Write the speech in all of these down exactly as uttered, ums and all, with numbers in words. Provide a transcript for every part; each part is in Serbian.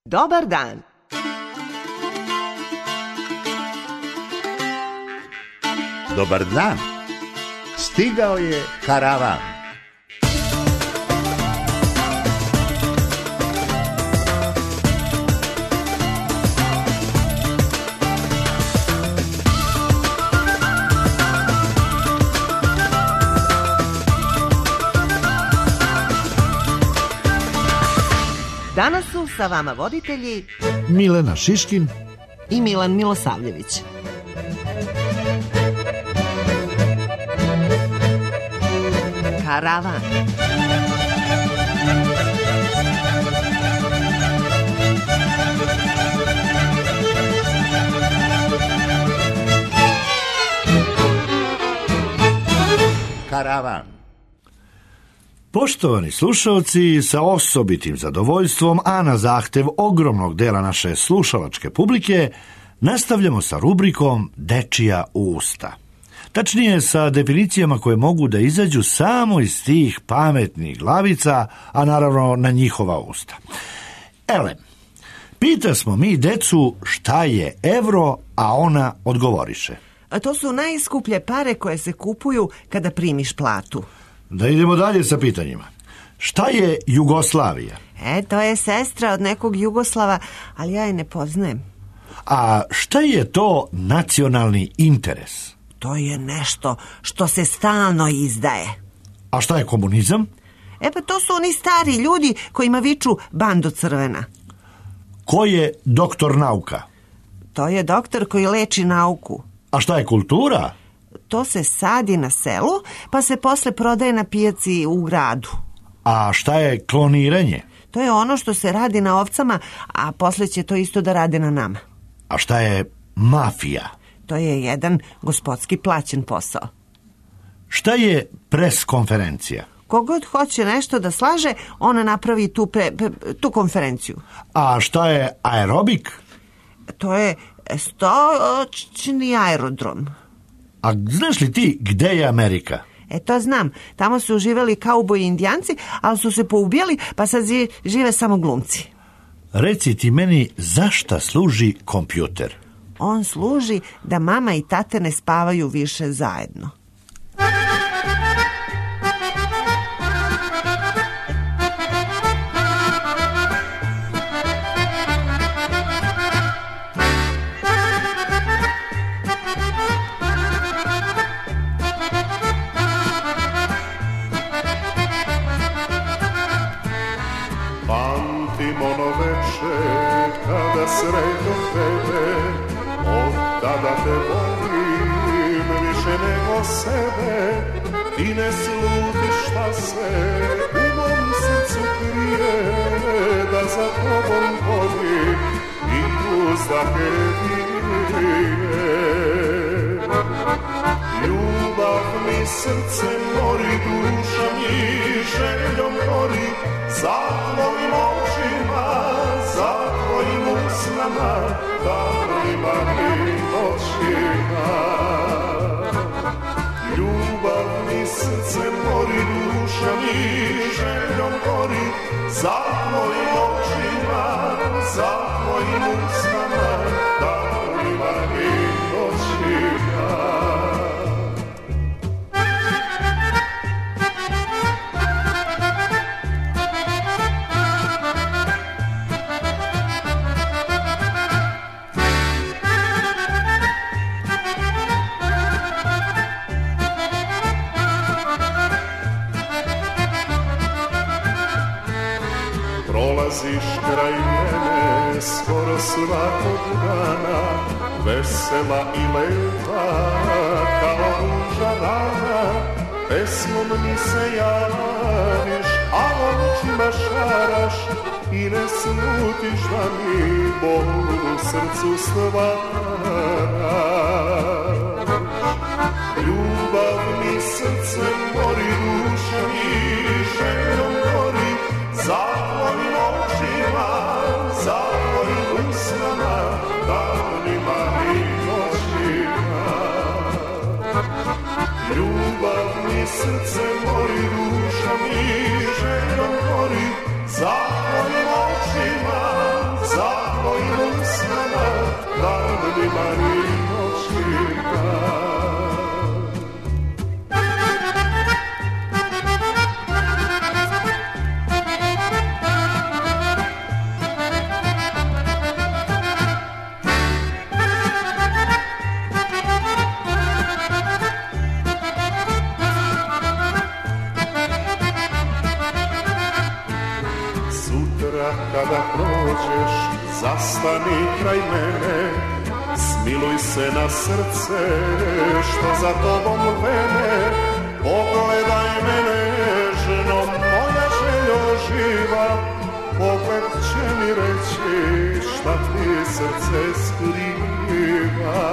Dobar dan. Dobar dan. Stigao je karavan. Danas su sa vama voditelji Milena Šiškin i Milan Milosavljević. Karavan. Karavan. Poštovani slušalci, sa osobitim zadovoljstvom, a na zahtev ogromnog dela naše slušalačke publike, nastavljamo sa rubrikom Dečija usta. Tačnije sa definicijama koje mogu da izađu samo iz tih pametnih glavica, a naravno na njihova usta. Ele, pita smo mi decu šta je evro, a ona odgovoriše. A to su najskuplje pare koje se kupuju kada primiš platu. Da idemo dalje sa pitanjima. Šta je Jugoslavija? E, to je sestra od nekog Jugoslava, ali ja je ne poznajem. A šta je to nacionalni interes? To je nešto što se stalno izdaje. A šta je komunizam? E pa to su oni stari ljudi kojima viču bando crvena. Ko je doktor nauka? To je doktor koji leči nauku. A šta je kultura? To se sadi na selu, pa se posle prodaje na pijaci u gradu. A šta je kloniranje? To je ono što se radi na ovcama, a posle će to isto da rade na nama. A šta je mafija? To je jedan gospodski plaćen posao. Šta je preskonferencija? Kogod hoće nešto da slaže, ona napravi tu, pre, pre, tu konferenciju. A šta je aerobik? To je stočni aerodrom. A znaš li ti gde je Amerika? E, to znam. Tamo su živeli kauboji i indijanci, ali su se poubijali, pa sad žive samo glumci. Reci ti meni, zašta služi kompjuter? On služi da mama i tate ne spavaju više zajedno. Pamtim ono večer kada sretno tebe, od tada te volim više nego sebe. Ti ne slutiš šta se u mom srcu krije, da za tobom hodim i uzdahe dije. Ljubav mi srce mori, duša mi željom gori, za tvojim očima, za tvojim usnama, danima i noćima. Ljubav mi srce mori, duša mi željom gori, za tvojim očima, za tvojim usnama, danima i noćima. Prolaziš kraj mene skoro svakog dana, vesela i lepa kao ruža rana. Pesmom mi se javiš, a očima šaraš i ne slutiš da mi bol u srcu stvaraš. Ljubav mi srce mori, duša mi željom gori, za tvojim očima, za tvojim usnama, danima i noćima. Ljubav mi srce mori, duša mi željom gori, za tvojim očima, za dođeš, zastani kraj mene, smiluj se na srce što za tobom vene. Pogledaj me nežno, moja željo živa, pogled će mi reći šta ti srce skriva.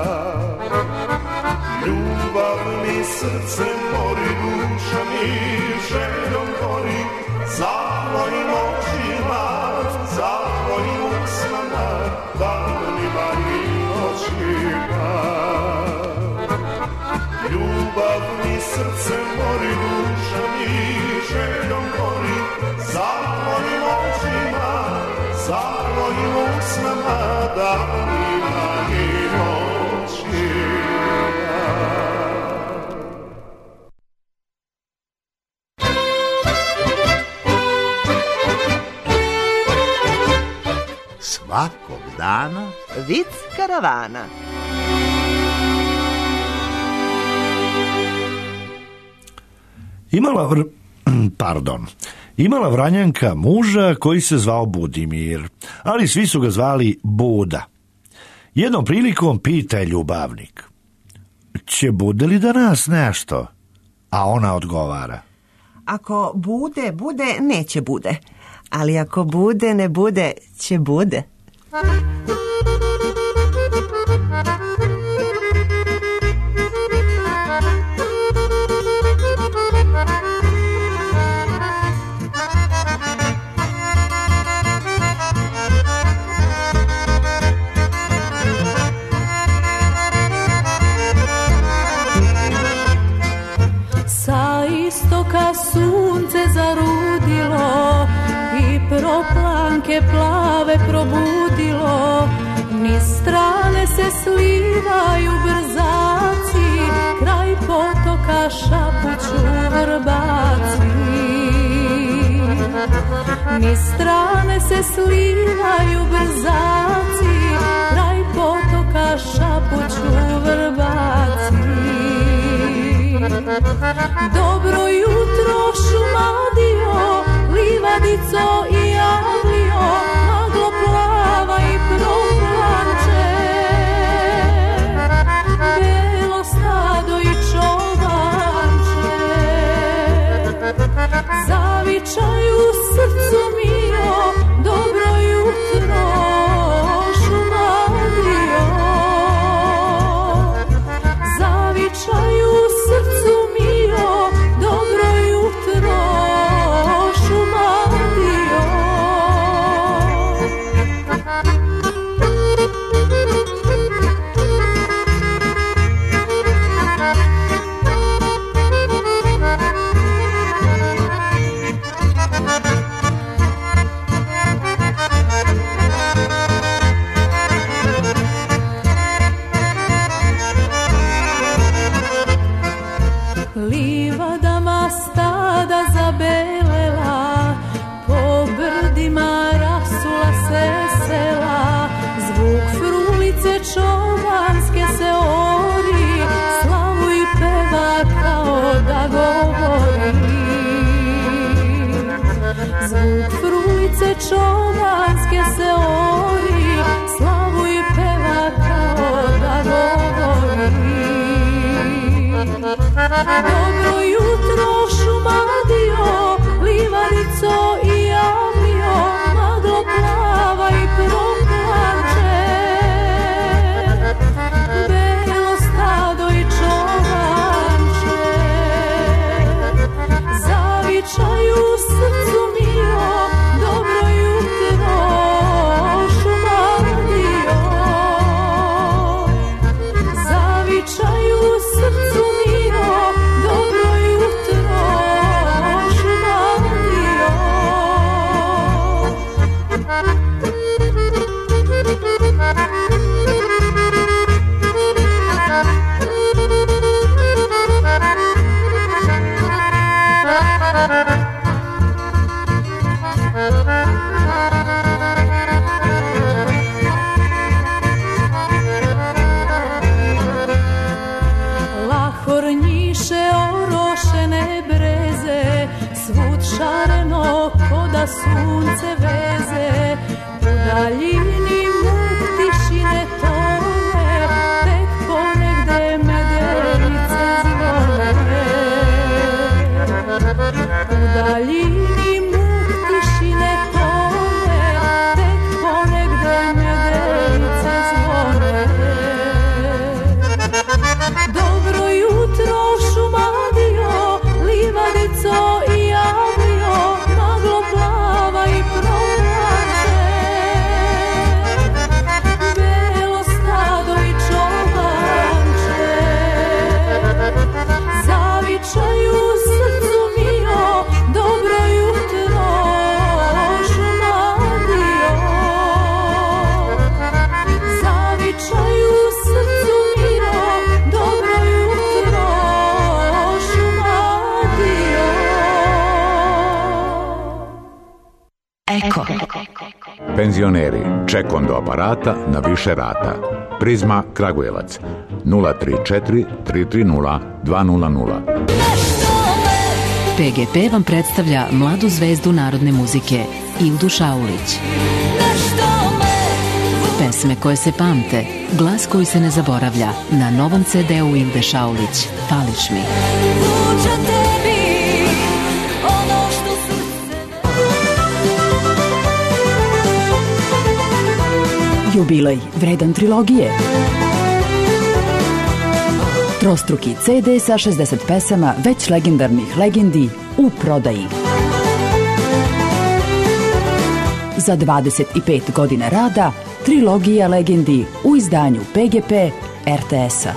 Ljubav mi srce mori, duša mi željom gori, za tvojim očima, za tvojim usnama, danima i noćima. Ljubav mi srce mori, duša mi željom gori, za tvojim očima, za tvojim usnama, danima i noćima. Svakog dana Vic karavana. Imala vr... Pardon. Imala Vranjanka muža koji se zvao Budimir, ali svi su ga zvali Buda. Jednom prilikom pita je ljubavnik: će bude li danas nešto? A ona odgovara: Ako bude, bude, neće bude. Ali ako bude, ne bude, će bude. Sa istoka sunce zarudilo i proplanke plave probudilo, niz strane se slivaju brzaci, kraj potoka šapuću vrbaci. Niz strane se slivaju brzaci, kraj potoka šapuću vrbaci. Dobro jutro šumadio, livadico i javlio, maglo plava i proplanče. Belo stado i čobanče zavičaju srcu mio, dobro jutro šumadio. Zavičaju srcu mio, dobro jutro šumadio. Livadama stada zabelela, po brdima rasula se sela, zvuk frulice čobanske se ori, slavu i peva kao da govori. Zvuk frulice čobanske se ori, slavu i peva kao da govori. Dobro jutro šumadio, livadico i javlio, maglo plava i proplanče. Belo stado i čobanče zavičaju srcu mio, dobro jutro šumadio. Zavičaju srcu mio, dobro jutro šumadio. Lahornjiše orošene breze, svud šareno ko da sunce veze, daljini muk tišine tone, tek ponegde medenice zvone. U daljini muk tišine tone, tek ponegde medenice zvone. Dobro jutro Šumadija, livadico i javio, maglo plava i proplače. Belo stado i čobanče, zavičaju srcu mio, dobro jutro Šumadija. Zavičaju srcu mio, dobro jutro Šumadija. Eko. Penzioneri, ček do aparata na više rata. Prizma Kragujevac nula tri četiri tri tri nula dva nula nula. P G P vam predstavlja mladu zvezdu narodne muzike Ildu Šaulić. Pesme koje se pamte, glas koji se ne zaboravlja, na novom ce deu Ilde Šaulić, Fališ mi. Jubilej vredan trilogije. Trostruki ce de sa šezdeset pesama već legendarnih legendi u prodaji. Za dvadeset pet godina rada, trilogija legendi u izdanju P G P R T S-a.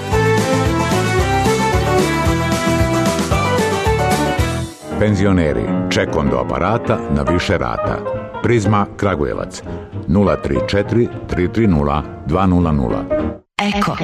Penzioneri, ček do aparata na više rata. Prizma Kragujevac nula tri četiri tri tri nula dva nula nula. Eko.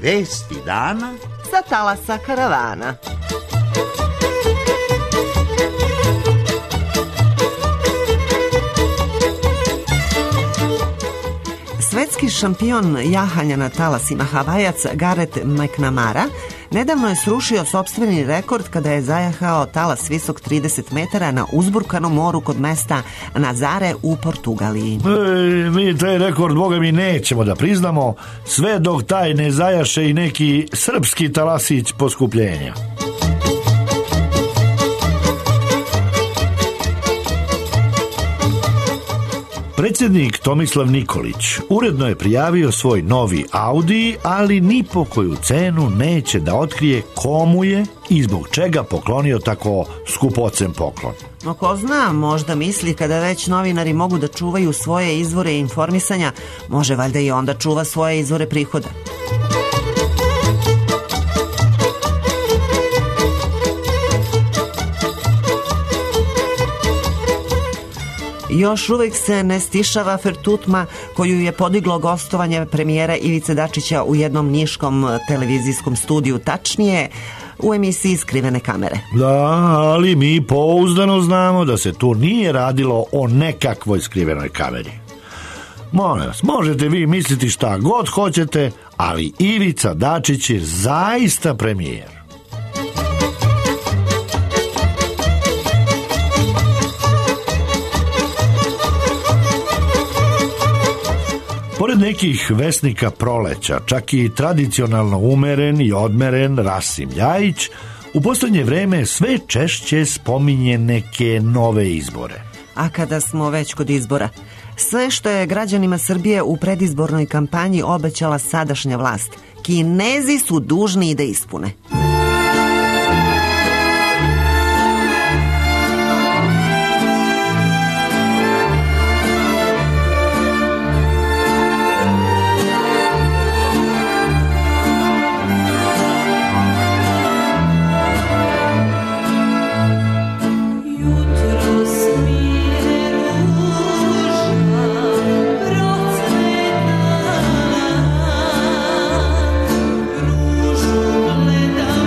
Vesti dana sa talasa karavana. Svetski šampion jahanja na talasima Havajac Gareth McNamara nedavno je srušio sopstveni rekord kada je zajahao talas visok trideset metara na uzburkanom moru kod mesta Nazare u Portugaliji. E, mi taj rekord, boga mi, nećemo da priznamo sve dok taj ne zajaše i neki srpski talasić poskupljenja. Predsjednik Tomislav Nikolić uredno je prijavio svoj novi Audi, ali ni po koju cenu neće da otkrije komu je i zbog čega poklonio tako skupocen poklon. No ko zna, možda misli kada već novinari mogu da čuvaju svoje izvore informisanja, može valjda i onda čuva svoje izvore prihoda. Još uvijek se ne stišava afertutma koju je podiglo gostovanje premijera Ivice Dačića u jednom niškom televizijskom studiju, tačnije u emisiji Skrivene kamere. Da, ali mi pouzdano znamo da se tu nije radilo o nekakvoj skrivenoj kameri. Molim vas, možete vi misliti šta god hoćete, ali Ivica Dačić je zaista premijer. Pored nekih vesnika proleća, čak i tradicionalno umeren i odmeren Rasim Ljajić u posljednje vreme sve češće spominje neke nove izbore. A kada smo već kod izbora, sve što je građanima Srbije u predizbornoj kampanji obećala sadašnja vlast, Kinezi su dužni i da ispune. Ružu gledam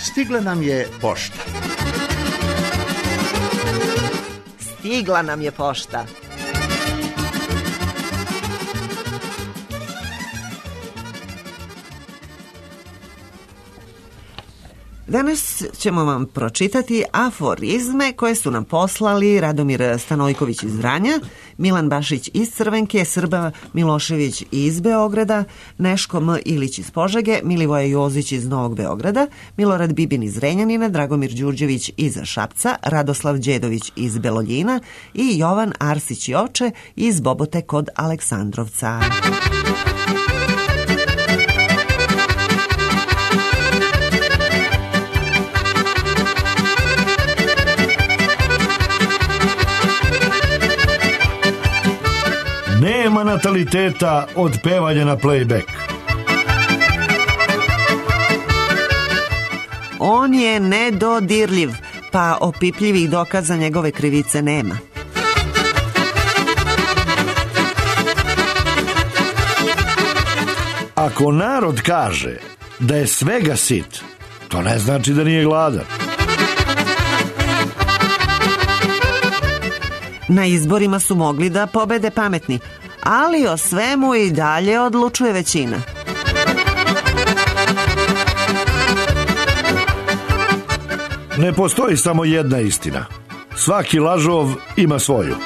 Stigla nam je pošta. Stigla nam je pošta. Danas ćemo vam pročitati aforizme koje su nam poslali Radomir Stanojković iz Vranja, Milan Bašić iz Crvenke, Srba Milošević iz Beograda, Neško M. Ilić iz Požege, Milivoje Jozić iz Novog Beograda, Milorad Bibin iz Renjanina, Dragomir Đurđević iz Šapca, Radoslav Đedović iz Beloljina i Jovan Arsić Joče iz Bobote kod Aleksandrovca. Nema nataliteta od pevanja na playback. On je nedodirljiv, pa opipljivih dokaza njegove krivice nema. Ako narod kaže da je svega sit, to ne znači da nije gladan. Na izborima su mogli da pobede pametni, ali o svemu i dalje odlučuje većina. Ne postoji samo jedna istina. Svaki lažov ima svoju.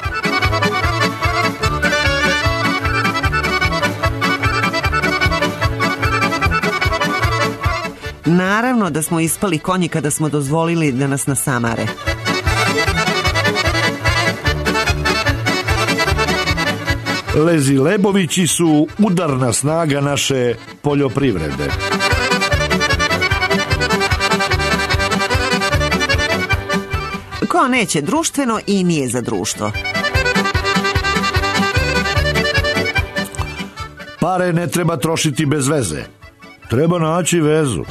Naravno da smo ispali konji kada smo dozvolili da nas nasamare. Lezi Lebovići su udarna snaga naše poljoprivrede. Ko neće društveno i nije za društvo. Pare ne treba trošiti bez veze. Treba naći vezu.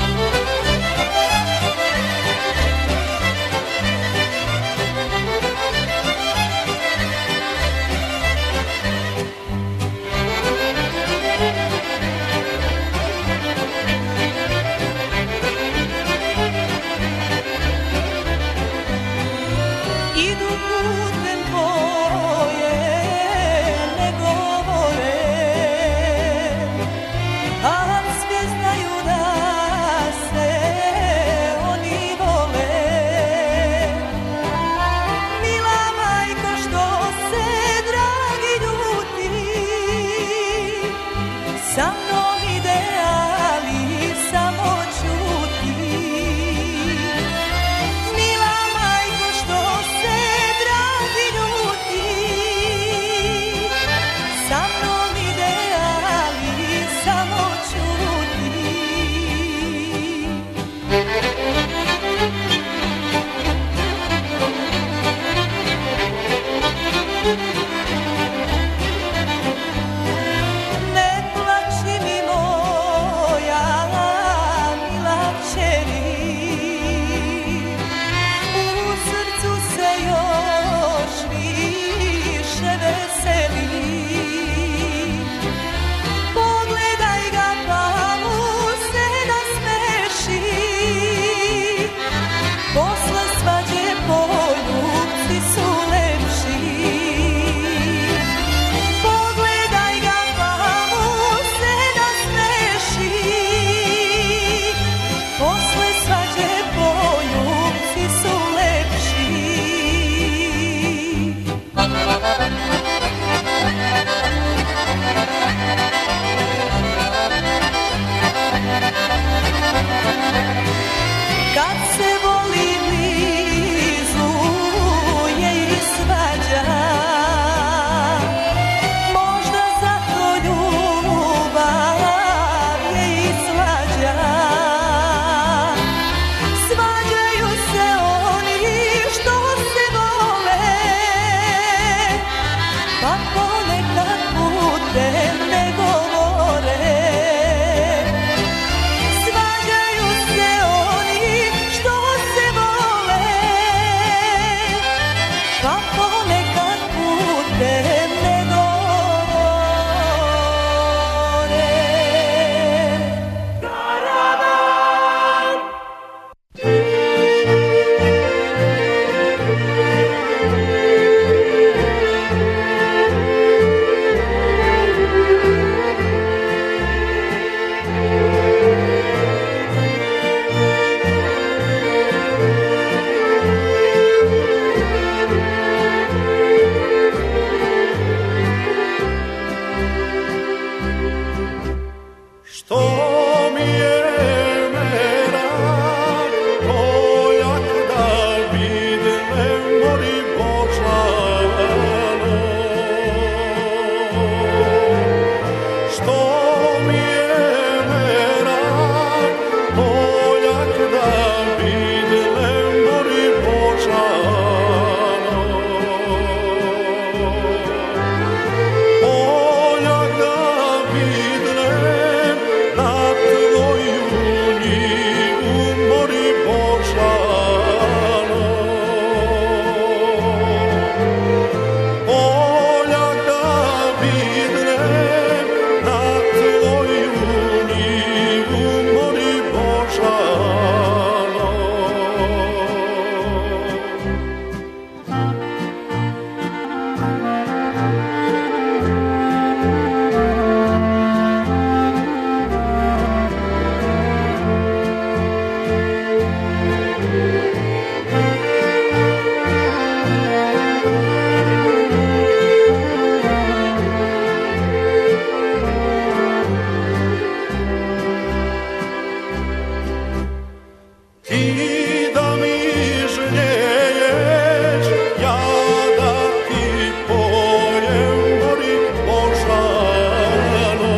Ti da mi žnjeješ, ja da ti pojem gori Božano.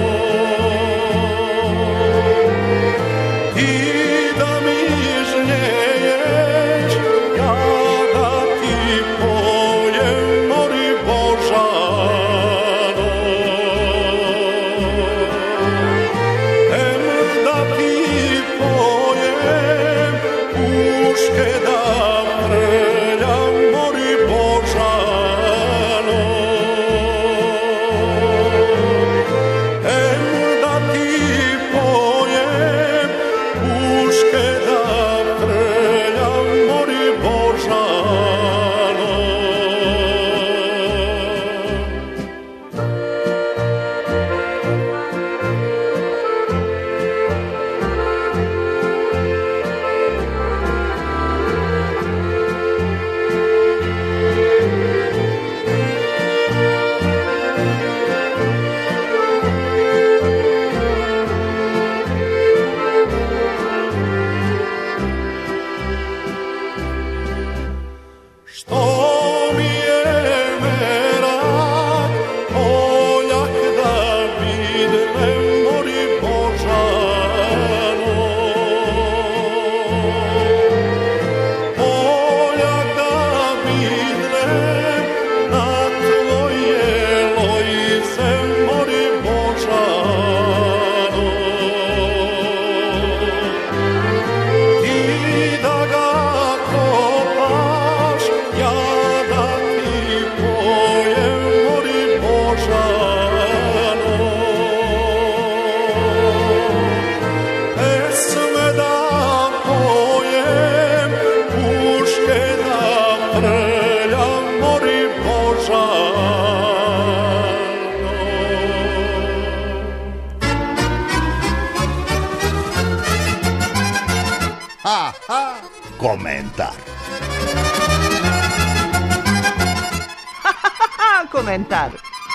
Ti da mi žnjeješ, ja da ti pojem gori Božano. Em da ti pojem puške da prljam mori Božano. Em da ti pojem puške da prljam mori Božano. Što mi je merak, poljak da vidnem mori Božano. Poljak da vidnem na tvoje lojze mori Božano. Ti da ga kopaš, ja da ti pojem mori Božano. Pesme da pojem, puške da prljam mori Božano. Ha, ha, komentar. A, komentar.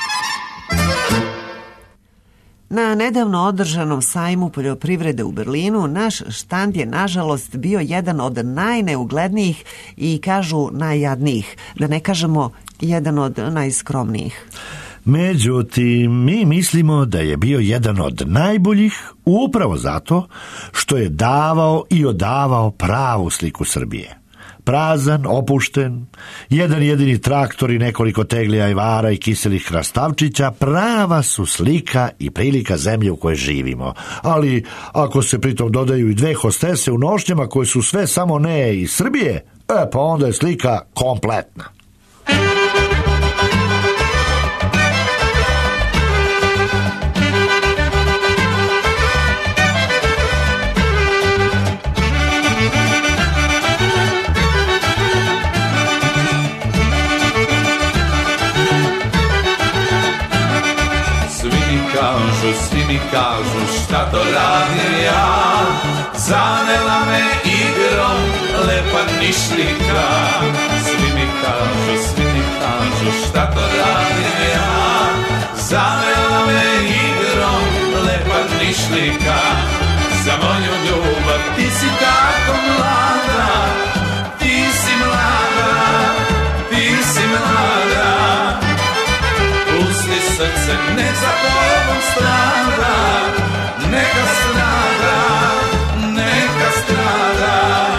Na nedavno održanom sajmu poljoprivrede u Berlinu naš štand je nažalost bio jedan od najneuglednijih i kažu najjadnijih, da ne kažemo jedan od najskromnijih. Međutim, mi mislimo da je bio jedan od najboljih upravo zato što je davao i odavao pravu sliku Srbije. Prazan, opušten, jedan jedini traktor i nekoliko tegli ajvara i kiselih krastavčića prava su slika i prilika zemlje u kojoj živimo. Ali ako se pritom dodaju i dve hostese u nošnjama koje su sve samo ne iz Srbije, e pa onda je slika kompletna. Kažu, svi mi kažu šta to radim ja, zanela me igrom lepa nišlika. Svi mi kažu, svi mi kažu šta to radim ja, zanela me igrom lepa nišlika. Za moju ljubav ti si tako mlada, ti si mlada, ti si mlada. Pusti srce, ne za tobom strada, neka strada, neka strada.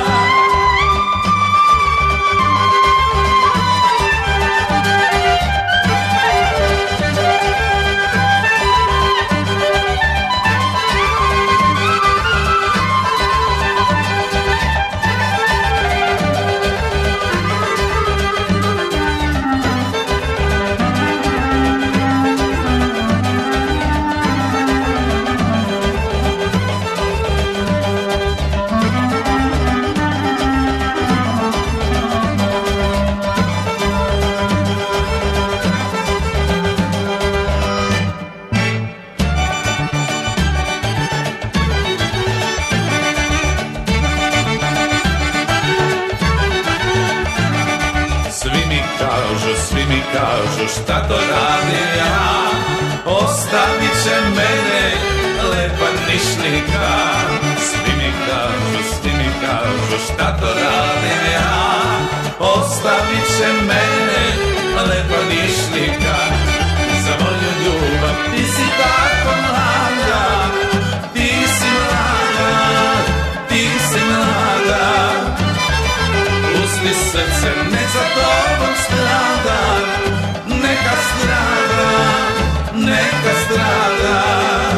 Kažu šta to radim ja, ostavit će mene lepa nišnika. Svi mi kažu, svi mi kažu kažu šta to radim ja, ostavit će mene lepa nišlika. Za moju ljubav ti si tako mlada, ti si mlada, ti si mlada. Pusti srce, nek za tobom strada, neka strada, neka strada.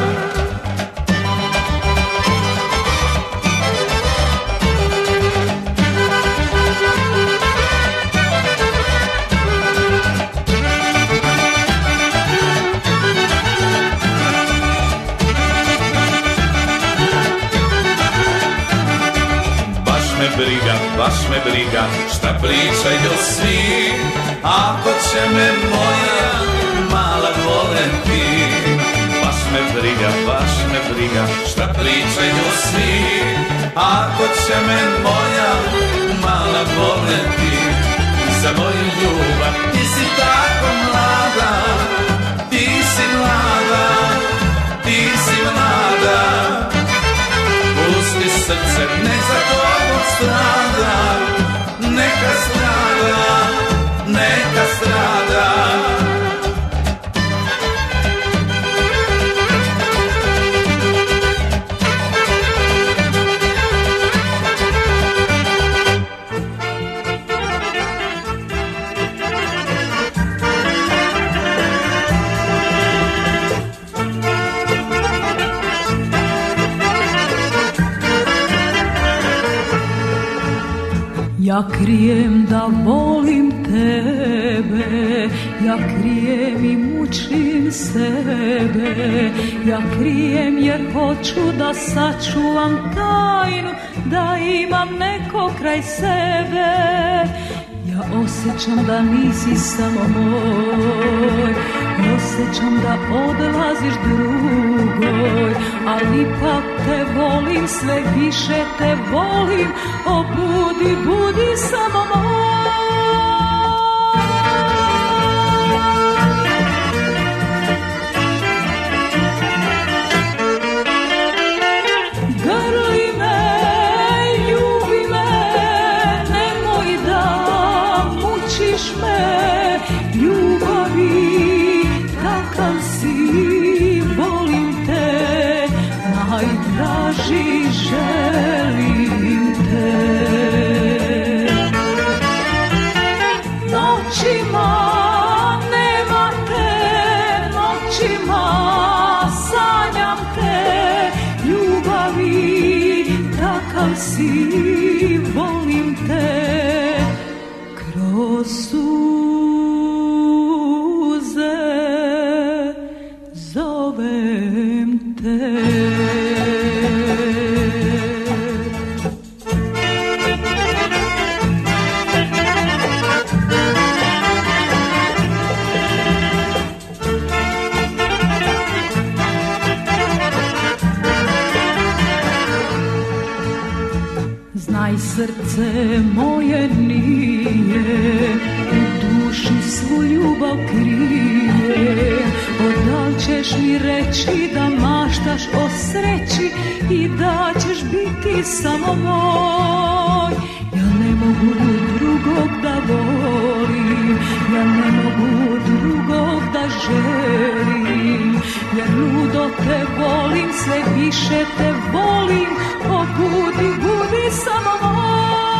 Briga, baš me briga, šta pričaju svi, ako će me moja mala voleti. Baš me briga, baš me briga, šta pričaju svi, ako će me moja mala voleti. Za moju ljubav ti si tako mlada, ti si mlada, ti si mlada. Pusti srce, nek za tobom strada, neka strada, neka strada. Ja krijem da volim tebe, ja krijem i mučim sebe, ja krijem jer hoću da sačuvam tajnu, da imam neko kraj sebe. Ja osjećam da nisi samo moj, osjećam da odlaziš drugoj, ali ipak te volim, sve više te volim, o budi, budi samo moj. Grli me, ljubi me, nemoj da mučiš me, ljubavi kakav si, volim te, najdraži želim te. Noćima nema te, noćima sanjam te, ljubavi kakav si, volim te, kroz suze zovem te. Znaj, srce moje nije, u duši svu ljubav krije. Odal ćeš mi reći da maštaš o sreći i da ćeš biti samo moj. Ja ne mogu drugog da volim, ja ne mogu drugog da želim, jer ludo te volim, sve više te volim, o budi, budi samo moj.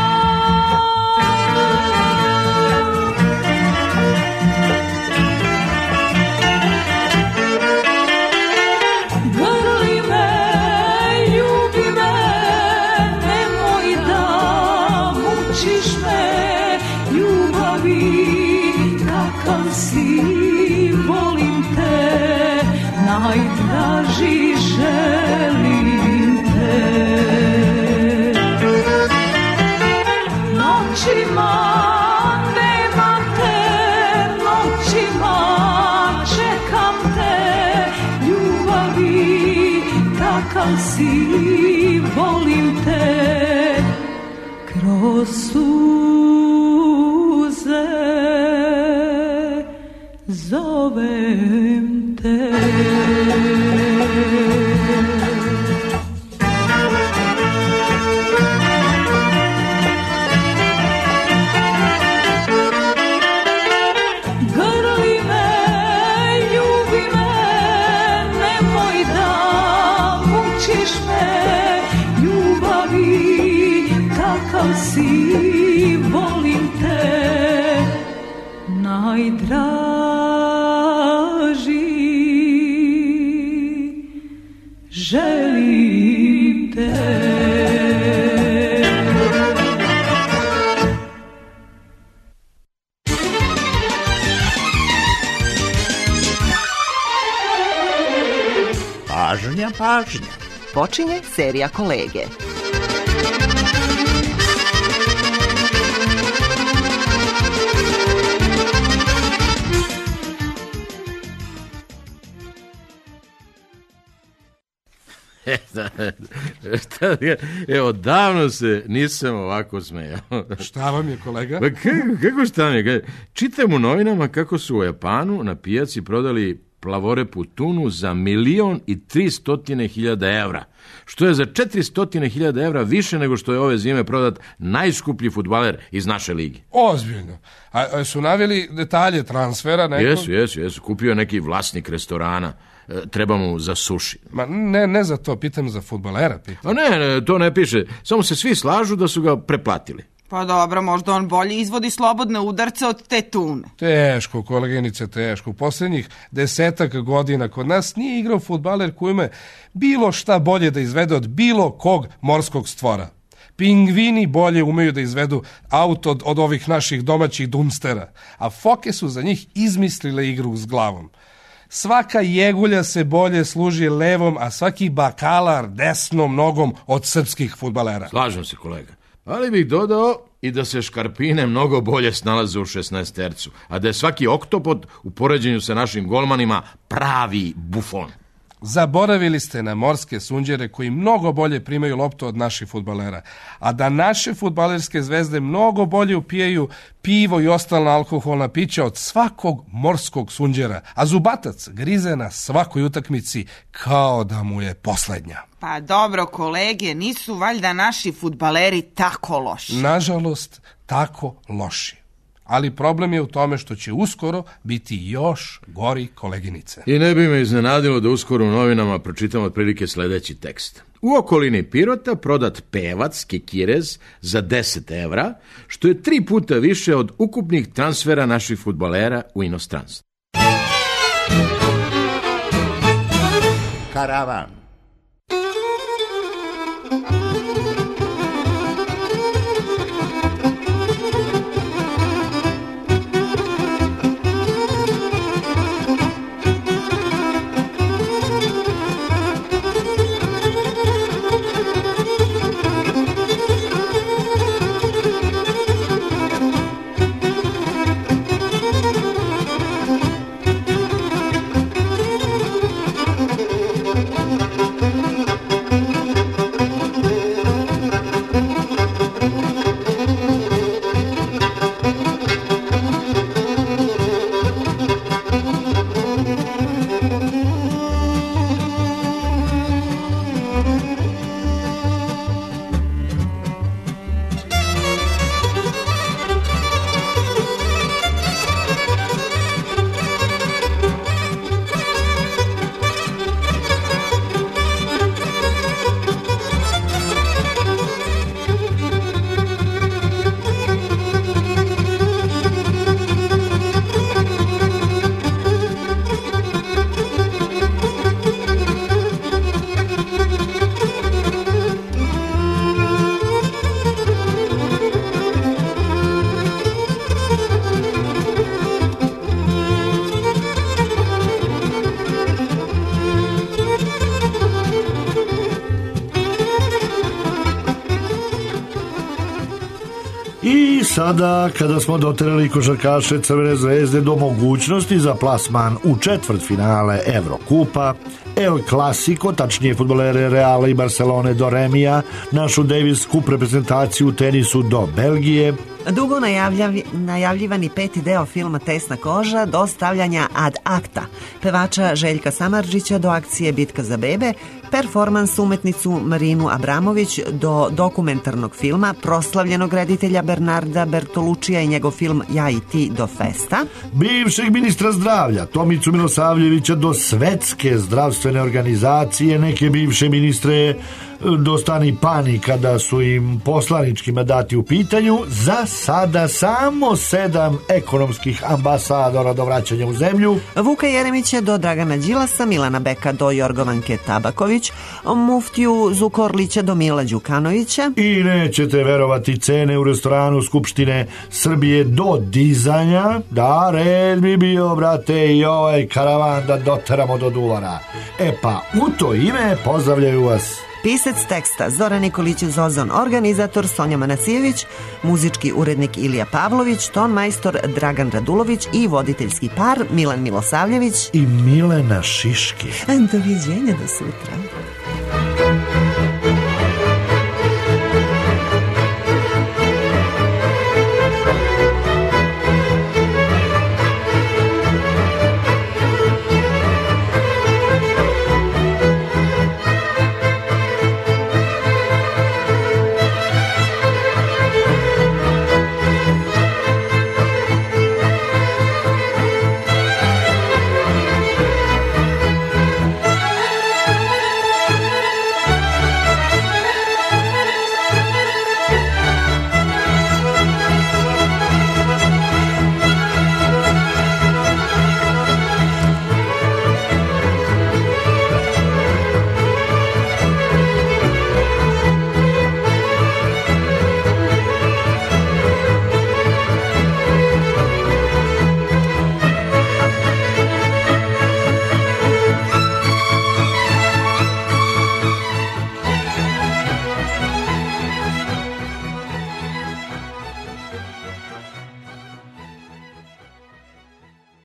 Grli me, ljubi me, nemoj da mučiš me, ljubavi kakav si, volim te, najdraži želim te. Noćima nema te, noćima čekam te, ljubavi kakav si, volim te, kroz suze zovem te. kakav si, volim te, najdraži, želim te. Pažnja, pažnja. Počinje serija Kolege. Evo, davno se nisam ovako smejao. Šta vam je, kolega? Pa kako, kako šta mi je? Čitam u novinama kako su u Japanu na pijaci prodali plavorepu tunu za milion i tri stotine hiljada evra, što je za četiri stotine hiljada evra više nego što je ove zime prodat najskuplji fudbaler iz naše ligi. Ozbiljno. A, a su naveli detalje transfera? Neko? Jesu, jesu, jesu. Kupio je neki vlasnik restorana. E, treba mu za suši. Ma ne, ne za to, pitam za fudbalera. Pitam. A ne, ne, to ne piše. Samo se svi slažu da su ga preplatili. Pa dobro, možda on bolje izvodi slobodne udarce od te tune. Teško, koleginice, teško. U posljednjih desetak godina kod nas nije igrao fudbaler koji ima bilo šta bolje da izvede od bilo kog morskog stvora. Pingvini bolje umeju da izvedu auto od, od ovih naših domaćih dunstera, a foke su za njih izmislile igru s glavom. Svaka jegulja se bolje služi levom, a svaki bakalar desnom nogom od srpskih fudbalera. Slažem se, kolega. Ali bih dodao i da se škarpine mnogo bolje snalaze u šesnaestercu, a da je svaki oktopod u poređenju sa našim golmanima pravi bufon. Zaboravili ste na morske sunđere koji mnogo bolje primaju loptu od naših fudbalera, a da naše fudbalerske zvezde mnogo bolje upijaju pivo i ostala alkoholna pića od svakog morskog sunđera, a zubatac grize na svakoj utakmici kao da mu je poslednja. Pa dobro, kolege, nisu valjda naši fudbaleri tako loši? Nažalost, tako loši. Ali problem je u tome što će uskoro biti još gori, koleginice. I ne bi me iznenadilo da uskoro u novinama pročitam otprilike sledeći tekst. U okolini Pirota prodat pevac Kekirez za deset evra, što je tri puta više od ukupnih transfera naših fudbalera u inostranstvu. Karavan. I sada, kada smo doterali košarkaše Crvene zvezde do mogućnosti za plasman u četvrtfinale Evrokupa, El Clasico, tačnije fudbalere Reala i Barcelone do remija, našu Davis Cup reprezentaciju u tenisu do Belgije, dugo najavljavi, najavljivani peti deo filma Tesna koža do stavljanja ad acta, pevača Željka Samardžića do akcije Bitka za bebe, performans umetnicu Marinu Abramović do dokumentarnog filma proslavljenog reditelja Bernarda Bertolučija i njegov film Ja i ti do festa, bivšeg ministra zdravlja Tomicu Milosavljevića do svetske zdravstvene organizacije, neke bivše ministre dostani pani kada su im poslanički mandati u pitanju, za sada samo sedam ekonomskih ambasadora do vraćanja u zemlju. Vuka Jeremića do Dragana Đilasa, Milana Beka do Jorgovanke Tabaković, muftiju Zukorlića do Mila Đukanovića. I nećete verovati, cene u restoranu Skupštine Srbije do dizanja. Da, red bi bio, brate, i ovaj karavan da doteramo do duvara. E pa, u to ime pozdravljaju vas pisac teksta Zoran Nikolić Zozon, organizator Sonja Manasijević, muzički urednik Ilija Pavlović, ton majstor Dragan Radulović i voditeljski par Milan Milosavljević i Milena Šiški. Doviđenja do sutra.